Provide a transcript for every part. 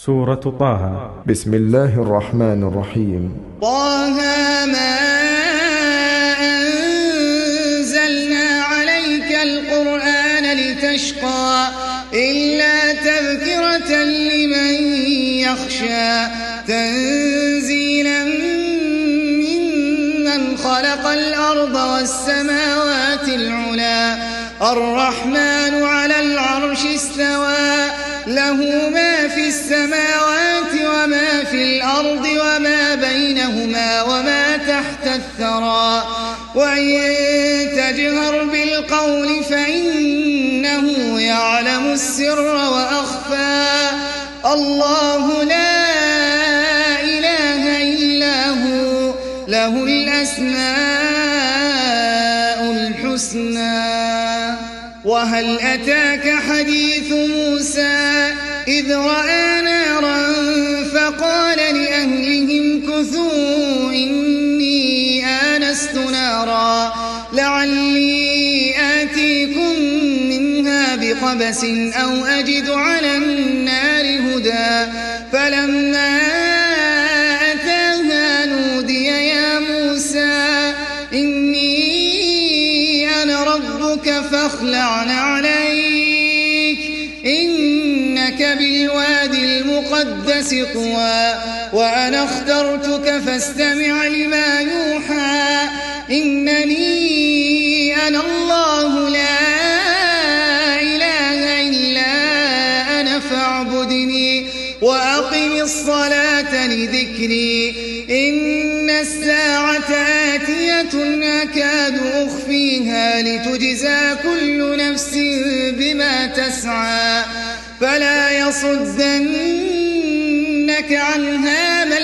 سورة طه. بسم الله الرحمن الرحيم. طه ما أنزلنا عليك القرآن لتشقى إلا تذكرة لمن يخشى تنزيلا ممن خلق الأرض والسماوات العلى الرحمن على العرش استوى له ما في السماوات وما في الأرض وما بينهما وما تحت الثرى وإن تجهر بالقول فإنه يعلم السر وأخفى الله لا إله إلا هو له الأسماء الحسنى. وهل أتاك حديث موسى إذ رأى نارا فقال لأهلهم كثوا إني آنست نارا لعلي آتيكم منها بقبس أو أجد على النار هدى فلما أتاها نودي يا موسى إني أنا ربك فاخلع عليك إنك بالوادي المقدس طوى وأنا اخترتك فاستمع لما يوحى إنني أنا الله لا إله إلا أنا فاعبدني وأقم الصلاة لذكري إن الساعة آتية أكاد أخفيها لتجزى كل نفس بما تسعى فلا يصدنك عنها من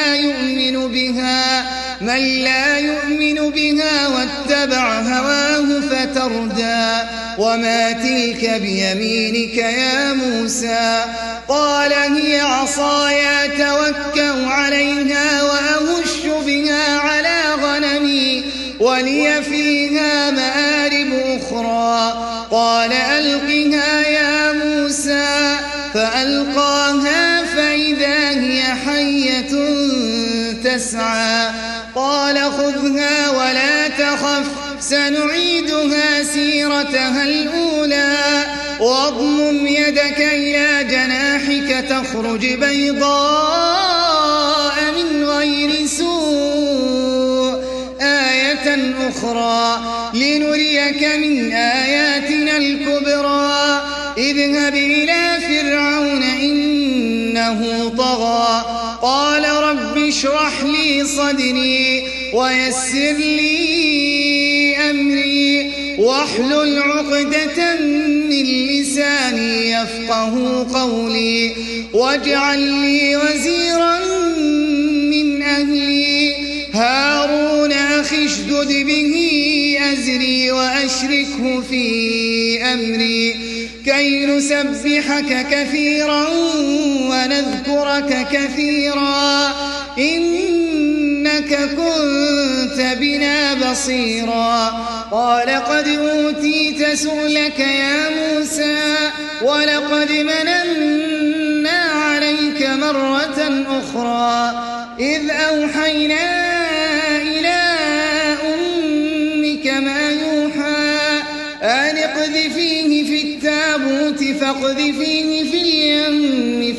لا يؤمن بها واتبع هواه فتردى. وما تلك بيمينك يا موسى قال هي عصاي أتوكأ عليها وأهش بها على غنمي ولي فيها مآرب أخرى قال ألقها يا موسى فألقاها فإذا هي حية تسعى قال خذها ولا تخف سنعيدها سيرتها الأولى واضمم يدك إلى جناحك تخرج بيضاء من غير سوء آية أخرى لنريك من آياتنا الكبرى اذهب إلى فرعون إنه طغى قال رب اشرح لي صدري ويسر لي أمري واحلل عقدة من لساني يفقه قولي واجعل لي وزيرا من أهلي هارون أخي اشدد به أزري وأشركه في أمري كي نسبحك كثيرا ونذكرك كثيرا إنك كنت بنا بصيرا قال قد أوتيت سؤلك يا موسى ولقد مننا عليك مرة أخرى إذ أوحينا إلى أمك ما يوحى أن اقذفيه في التابوت فاقذفيه في اليم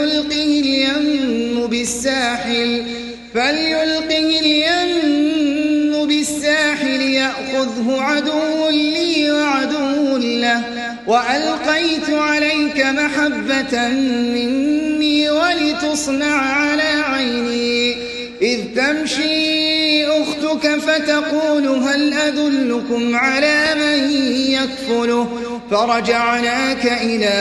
فليلقه اليم بالساحل يأخذه عدو لي وعدو له وألقيت عليك محبة مني ولتصنع على عيني إذ تمشي أختك فتقول هل أدلكم على من يكفله فرجعناك إلى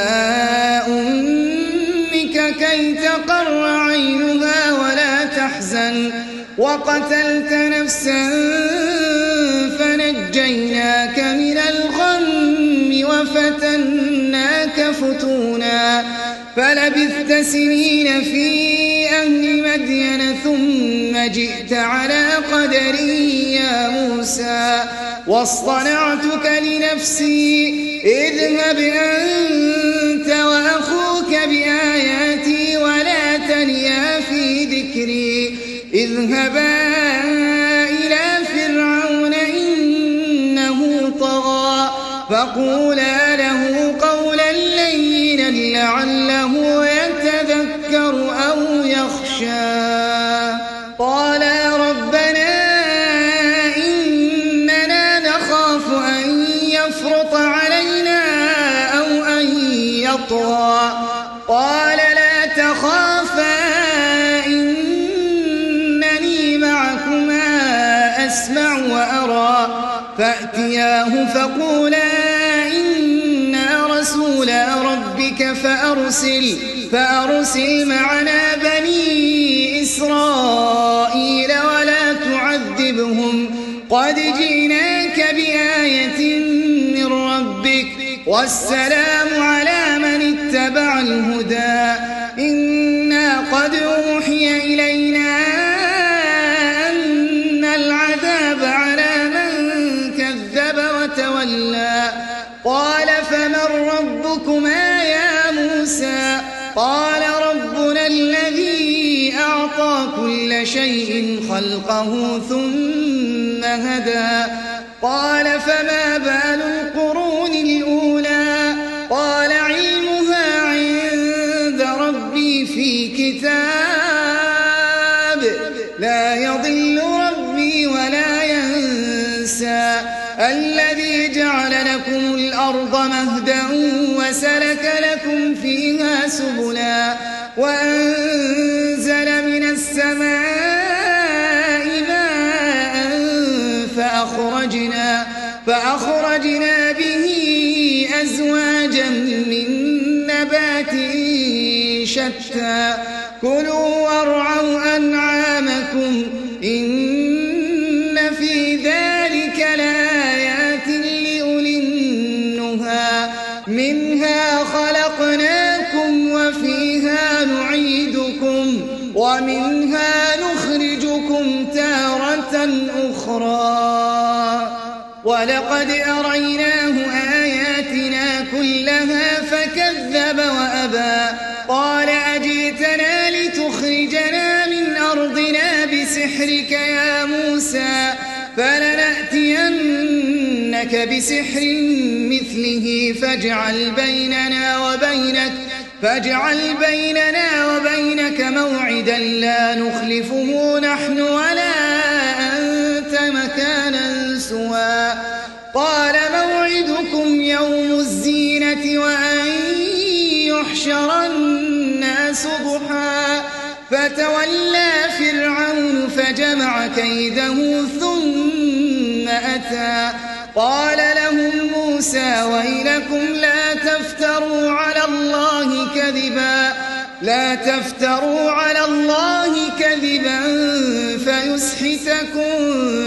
أمك كي تقر عينها ولا تحزن وقتلت نفسا فنجيناك من الغم وفتناك فتونا فلبثت سنين في أهل مدين ثم جئت على قدري يا موسى واصطنعتك لنفسي اذهب أنت وأخوك بآياتي ذكري اذهبا إلى فرعون إنه طغى فقولا له قولا لينا لعله يتذكر أو يخشى قالا ربنا إننا نخاف أن يفرط علينا أو أن يطغى قال لا تخافا إنني معكما أسمع وأرى فأتياه فقولا إنا رسولا ربك فأرسل معنا بني إسرائيل ولا تعذبهم قد جئناك بآية من ربك والسلام على من اتبع الهدى إنا قد أوحي إلينا أن العذاب على من كذب وتولى قال فمن ربكما يا موسى قال ربنا الذي أعطى كل شيء خلقه ثم هدى قال فما بال القرون الأولى قال علمها عند ربي في كتاب لا يضل ربي ولا ينسى الذي جعل لكم الأرض مهدا وسلك لكم فيها سبلا وأنزل من السماء ماء فأخرجنا به أزواجا من نبات شتى كلوا وارعوا أنعامكم إن في ذلك لآيات لأولي النهى منها خلقناكم وفيها نعيدكم ومنها نخرجكم تارة أخرى ولقد أريناه آياتنا كلها فكذب وأبى قال أجئتنا لتخرجنا من أرضنا بسحرك يا موسى فلنأتينك بسحر مثله فاجعل بيننا وبينك موعدا لا نخلفه نحن ولا أنت مكانا سوى قال موعدكم يوم الزينة وأن يحشر الناس ضحى فتولى فرعون فجمع كيده ثم أتى قال لهم موسى ويلكم لا تفتروا على الله كذبا فيسحتكم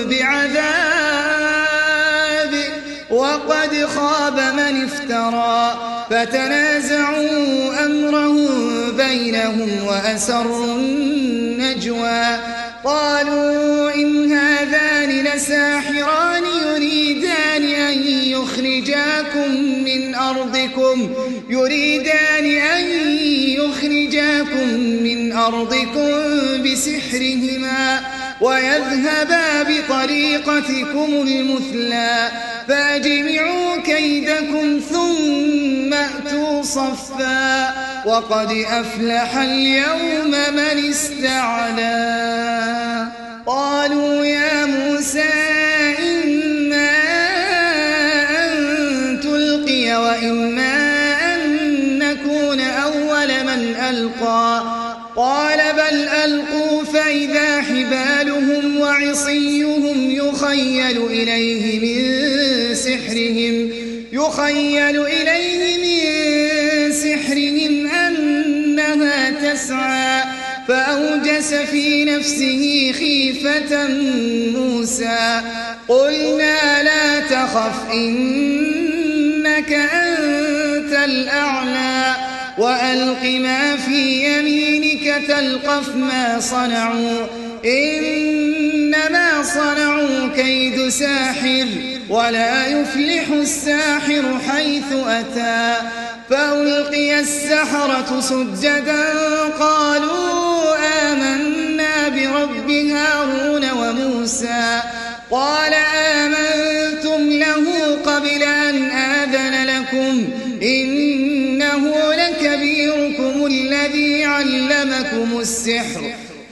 بعذاب وقد خاب من افترى فتنازعوا أمرهم بينهم وأسروا النجوى قالوا إن هذان لساحران يريدان أن يخرجاكم من أرضكم بسحرهما ويذهبا بطريقتكم المثلى فأجمعوا كيدكم ثم أتوا صفا وقد أفلح اليوم من استعلى قالوا يا موسى إما أن تلقي وإما أن نكون أول من ألقى قال بل ألقوا فإذا حبالهم وعصيهم يخيل إليه من سحرهم أنها تسعى فأوجس في نفسه خيفة موسى قلنا لا تخف إنك أنت الأعلى وألق ما في يمينك تلقف ما صنعوا إنما صنعوا كيد ساحر ولا يفلح الساحر حيث أتى فألقي السحرة سجدا قالوا آمنا الذي علمكم السحر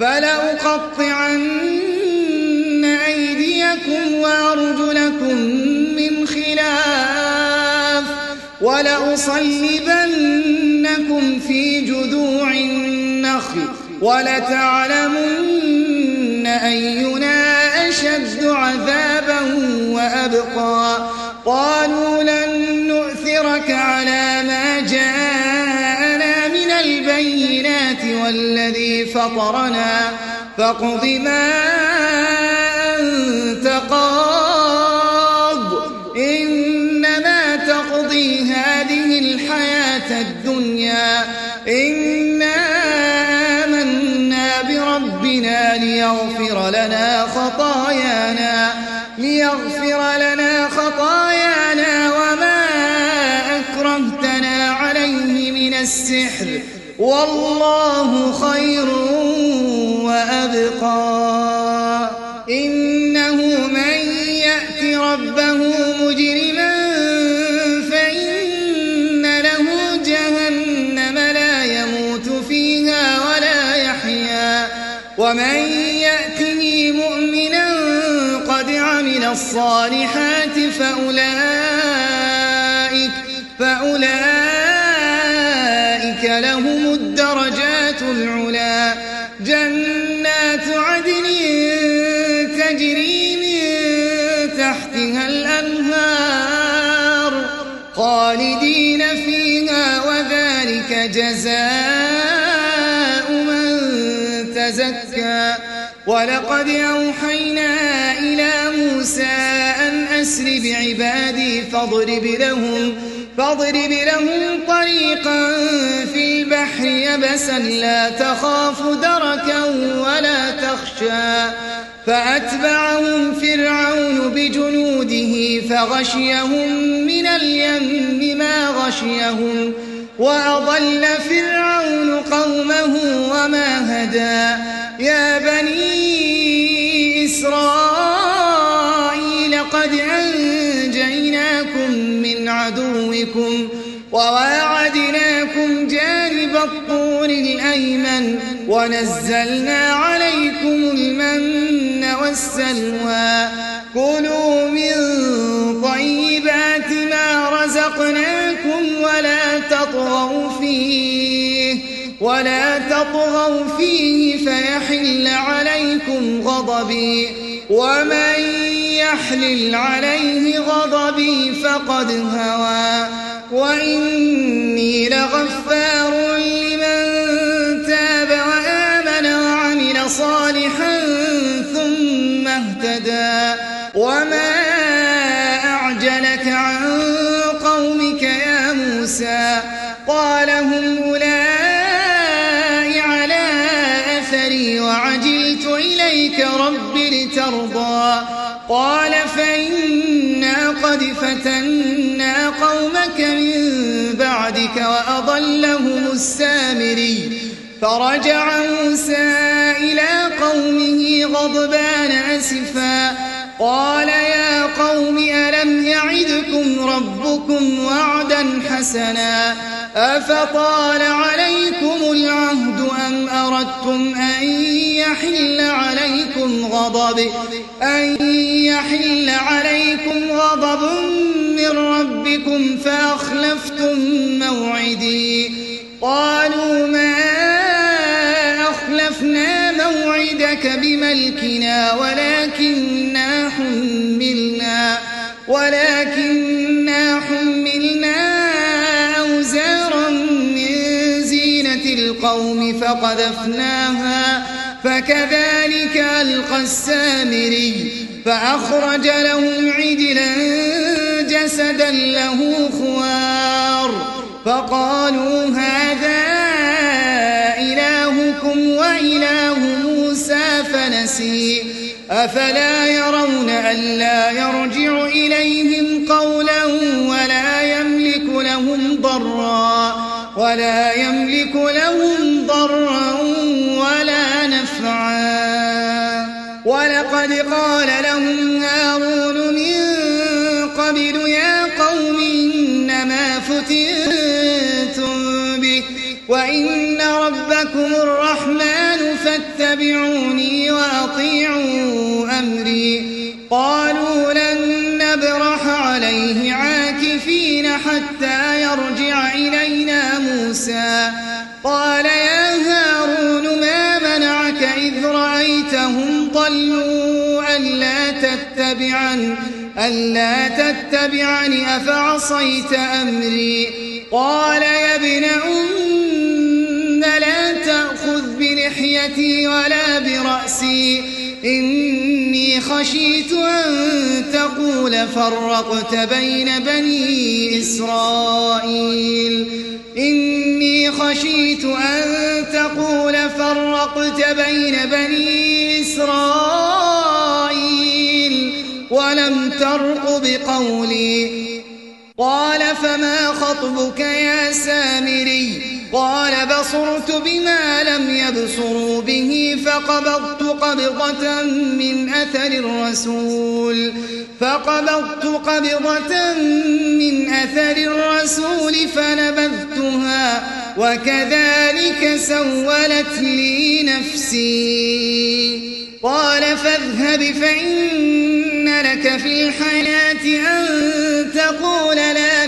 فلأقطعن أيديكم وأرجلكم من خلاف ولأصلبنكم في جذوع النخل ولتعلمن أينا أشد عذابا وأبقى قالوا لن نؤثرك على ما جاءنا من البينات والذي فطرنا فاقض ما أنت قاض إنما تقضي هذه الحياة الدنيا إنا آمنا بربنا ليغفر لنا خطايانا وما أكرهتنا عليه من السحر والله خير وأبقى إنه من يأت ربه مجرما فإن له جهنم لا يموت فيها ولا يحيا ومن يأته مؤمنا قد عمل الصالحات فأولئك لهم الدرجات العلا جنات عدن تجري من تحتها الأنهار خالدين فيها وذلك جزاء من تزكى ولقد أوحينا إلى موسى أن أسر بعبادي فاضرب لهم طريقا في البحر يبسا لا تخاف دركا ولا تخشى فأتبعهم فرعون بجنوده فغشيهم من اليم ما غشيهم وأضل فرعون قومه وما هدى يا بني إسرائيل قد أنجيناكم من عدوكم وواعدناكم جانب الطور الأيمن ونزلنا عليكم المن والسلوى كلوا من طيبات ما رزقناكم ولا تطغوا فيه فيحل عليكم غضبي ومن يحلل عليه غضبي فقد هوى وإني لغفار لمن تاب وآمن وعمل صالحا ثم اهتدى وما أعجلك عن قومك يا موسى قال هم أولئك على أثري وعجلت إليك رب لترضى قال فإنا قد فتنا قومك من بعدك وأضلهم السامري فرجع موسى إلى قومه غضبان أسفا قال يا قوم ألم يعدكم ربكم وعدا حسنا أفطال عليكم العهد أم أردتم أن يحل عليكم غضب من ربكم فأخلفتم موعدي قالوا ما أخلفنا موعدك بملكنا ولكننا حملنا أوزارا من زينة القوم فقذفناها فكذلك ألقى السامري فأخرج لهم عجلا جسدا له خوار فقالوا هذا إلهكم وإله موسى فنسي أفلا يرون ألا يرجع إليهم قولا ولا يملك لهم ضرا ولا نفعا ولقد قال لهم هارون من قبل يا قوم إنما فتنتم به وإن ربكم فاتبعوني وأطيعوا أمري. قالوا لن نبرح عليه عاكفين حتى يرجع إلينا موسى. قال يا هارون ما منعك إذ رأيتهم ضلوا ألا تتبعني أفعصيت أمري. قال يا ابن لا تأخذ بلحيتي ولا برأسي إني خشيت أن تقول فرقت بين بني إسرائيل ولم ترقب قولي. قال فما خطبك يا سامري؟ قال بصرت بما لم يبصروا به فقبضت قبضة من أثر الرسول فنبذتها وكذلك سولت لي نفسي. قال فاذهب فإن لك في الحياة أن تقول لا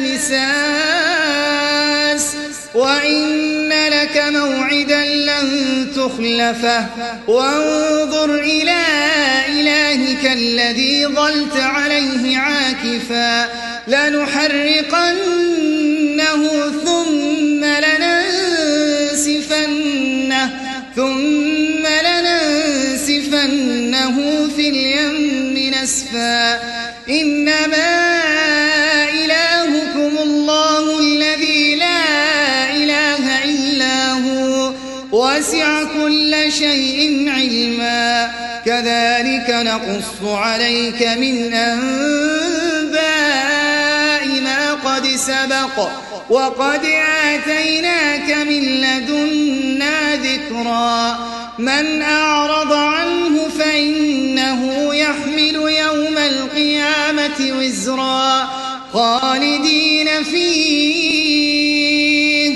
مساس وإن لك موعدا لن تخلفه وانظر إلى إلهك الذي ظلت عليه عاكفا لنحرقنه ثم لننسفنه في اليم نسفا. إنما إلهكم الله الذي لا إله إلا هو وسع كل شيء علما. كذلك نقص عليك من أنباء ما قد سبق وقد آتيناك من لدنا ذكرا. من أعرض عنه فإنه يحمل يوم القيامة وزرا خالدين فيه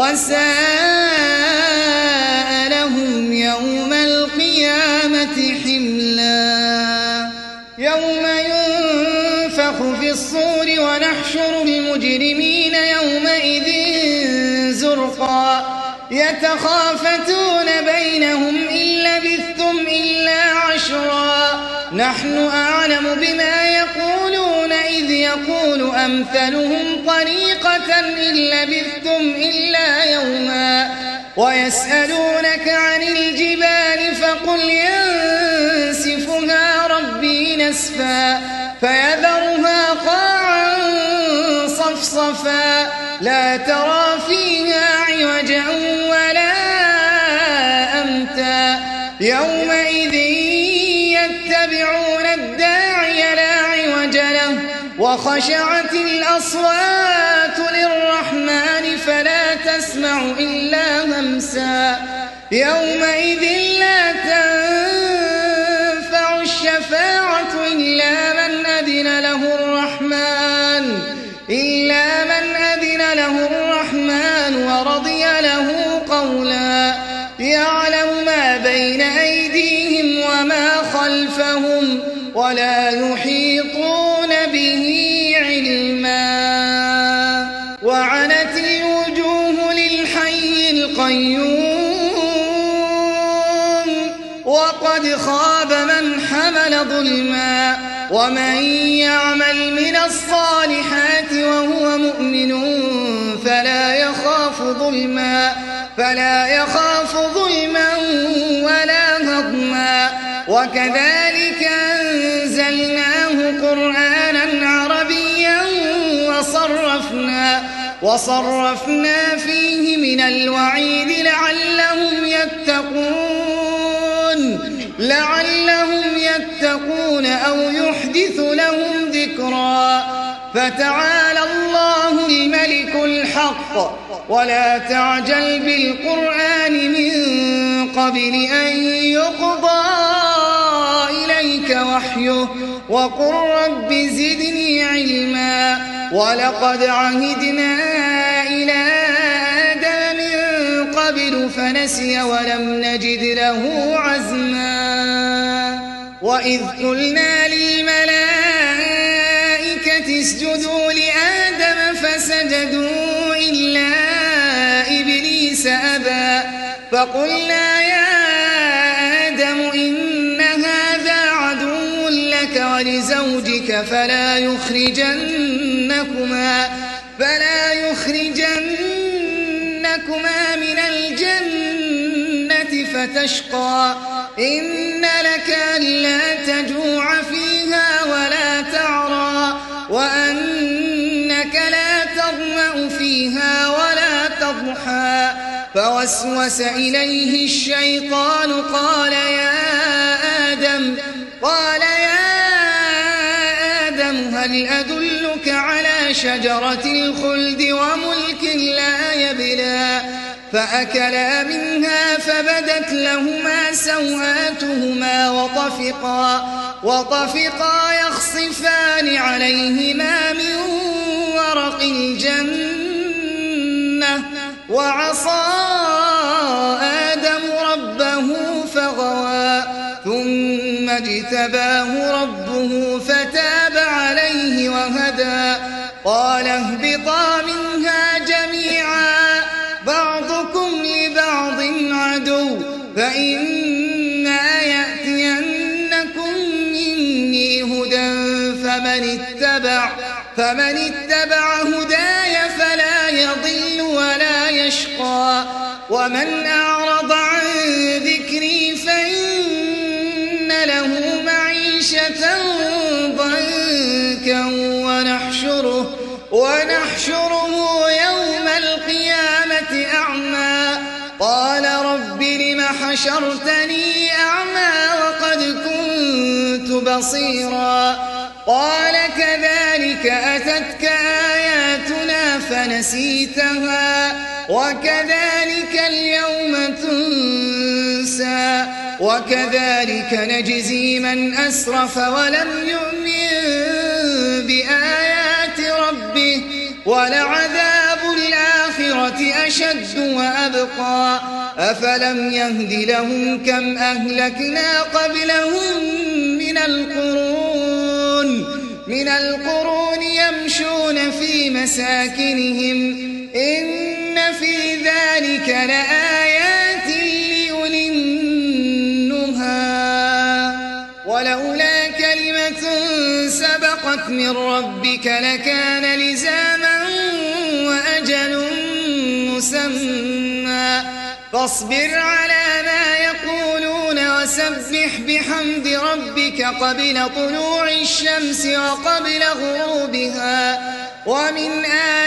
وساء لهم يوم القيامة حملا. يوم ينفخ في الصور ونحشر المجرمين يومئذ زرقا يتخافتون بينهم إن لبثتم إلا عشرا نحن أعلم بما يقولون إذ يقول أمثلهم طريقة إن لبثتم إلا يوما. ويسألونك عن الجبال فقل ينسفها ربي نسفا فيذرها قاعا صفصفا لا ترى فيها عوجا ولا أمتا. يومئذ يتبعون الداعي لا عوج له وخشعت الأصوات للرحمن فلا تسمع إلا همسا. يومئذ لا تنفع الشفاعة إلا من أذن له الرحمن ورضي له قولا. يعلم ما بين أيديهم وما خلفهم ولا يحيطون به علما. وعنت الوجوه للحي القيوم وقد خاب من حمل ظلما. ومن يعمل من الصالحات وهو مؤمن فلا يخاف ظلما ولا هضما. وكذلك أنزلناه قرآنا عربيا وصرفنا فيه من الوعيد لعلهم يتقون أو يحدث لهم ذكرا. فتعالى الله الملك الحق ولا تعجل بالقرآن من قبل أن يقضى إليك وحيه وقل رب زدني علما. ولقد عهدنا إلى آدم من قبل فنسي ولم نجد له عزما وإذ قلنا للملائكة اسجدوا لآدم فسجدوا إلا إبليس أبى فقلنا يا آدم إن هذا عدو لك ولزوجك فلا يخرجنكما من الجنة فتشقى إن لك ألا تجوع فيها ولا تعرى وأنك لا تظمأ فيها ولا تضحى فوسوس إليه الشيطان قال يا آدم هل أدلك على شجرة الخلد وملك لا يبلى فأكلا منها فبدت لهما سوآتهما وطفقا يخصفان عليهما من ورق الجنة وعصى آدم ربه فغوى ثم اجتباه ربه فتاب عليه وهدى قال اهبطا منها جميعا بعضكم لبعض عدو فإما يأتينكم مني هدى فمن اتبع هداي فلا يضل ولا يشقى ومن أعرض عن ذكري فإن له معيشة ضنكا ونحشره يوم القيامة أعمى قال رب لم حشرتني أعمى وقد كنت بصيرا قال كذلك أتتك آياتنا فنسيتها وكذلك اليوم تنسى وكذلك نجزي من أسرف ولم يؤمن بآيات ربه ولعذاب الآخرة أشد وأبقى أفلم يهد لهم كم أهلكنا قبلهم من القرون يمشون في مساكنهم إن في ذلك لآيات لأولي النهى ولولا كلمة سبقت من ربك لكان لزاما وأجل مسمى فاصبر على ما يقولون وسبح بحمد ربك قبل طلوع الشمس وقبل غروبها ومن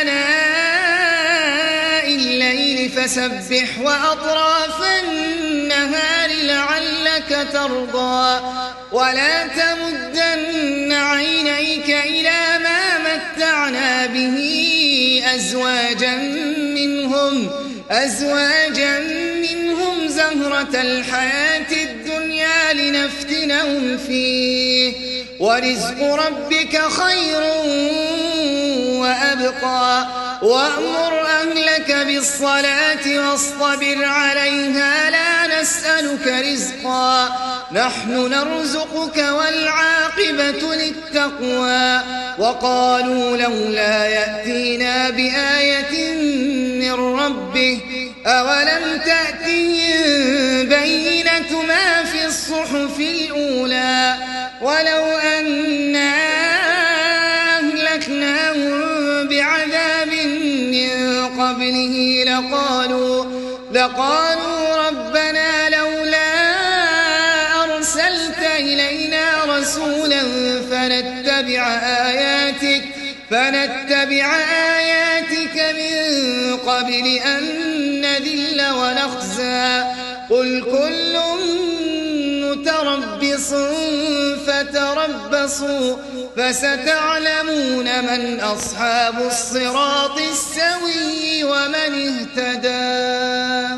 آناء الليل فسبح وأطراف النهار لعلك ترضى ولا تمدن عينيك إلى ما متعنا به أزواجا منهم زهرة الحياة الدنيا لنفتنهم فيه ورزق ربك خير وأبقى وأمر أهلك بالصلاة واصطبر عليها لا نسألك رزقا نحن نرزقك والعاقبة للتقوى وقالوا لولا يأتينا بآية من ربه أولم تأتهم بينة ما في الصحف الأولى ولو أنا أهلكناهم بعذاب من قبله لقالوا ربنا لولا أرسلت إلينا رسولا فنتبع آياتك من قبل أن نذل ونخزى قل كل متربص فتربصوا فستعلمون من أصحاب الصراط السوي ومن اهتدى